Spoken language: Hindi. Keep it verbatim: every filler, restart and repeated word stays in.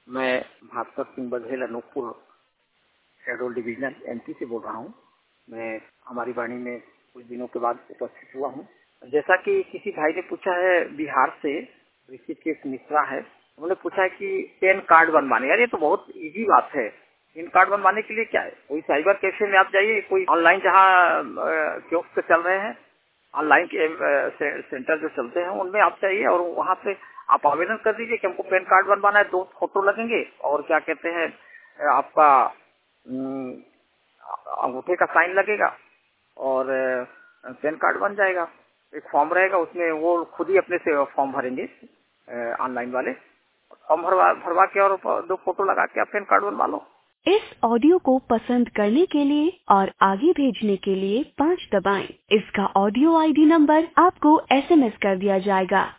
मैं Bhaskar Singh Baghel Anuppur schedule division MP से बोल रहा हूँ। मैं हमारी वाणी में कुछ दिनों के बाद उपस्थित हुआ हूँ। जैसा कि किसी भाई ने पूछा है, बिहार से ऋषिकेश मिश्रा है, उन्होंने पूछा है कि पैन कार्ड बनवाने। यार ये तो बहुत इजी बात है। पैन कार्ड बनवाने के लिए क्या है, कोई साइबर कैफे में आप जाइए, कोई ऑनलाइन जहाँ कियोस्क चल रहे हैं, ऑनलाइन के से, सेंटर जो चलते हैं उनमें आप जाइए और वहाँ पे आप आवेदन कर दीजिए कि हमको पैन कार्ड बनवाना है। दो फोटो लगेंगे और क्या कहते हैं, आपका अंगूठे का साइन लगेगा और पैन कार्ड बन जाएगा। एक फॉर्म रहेगा, उसमें वो खुद ही अपने से फॉर्म भरेंगे ऑनलाइन वाले। फॉर्म भरवा भरवा के और दो फोटो लगा के आप पैन कार्ड बनवा लो। इस ऑडियो को पसंद करने के लिए और आगे भेजने के लिए पाँच दबाएं। इसका ऑडियो आईडी नंबर आपको एसएमएस कर दिया जाएगा।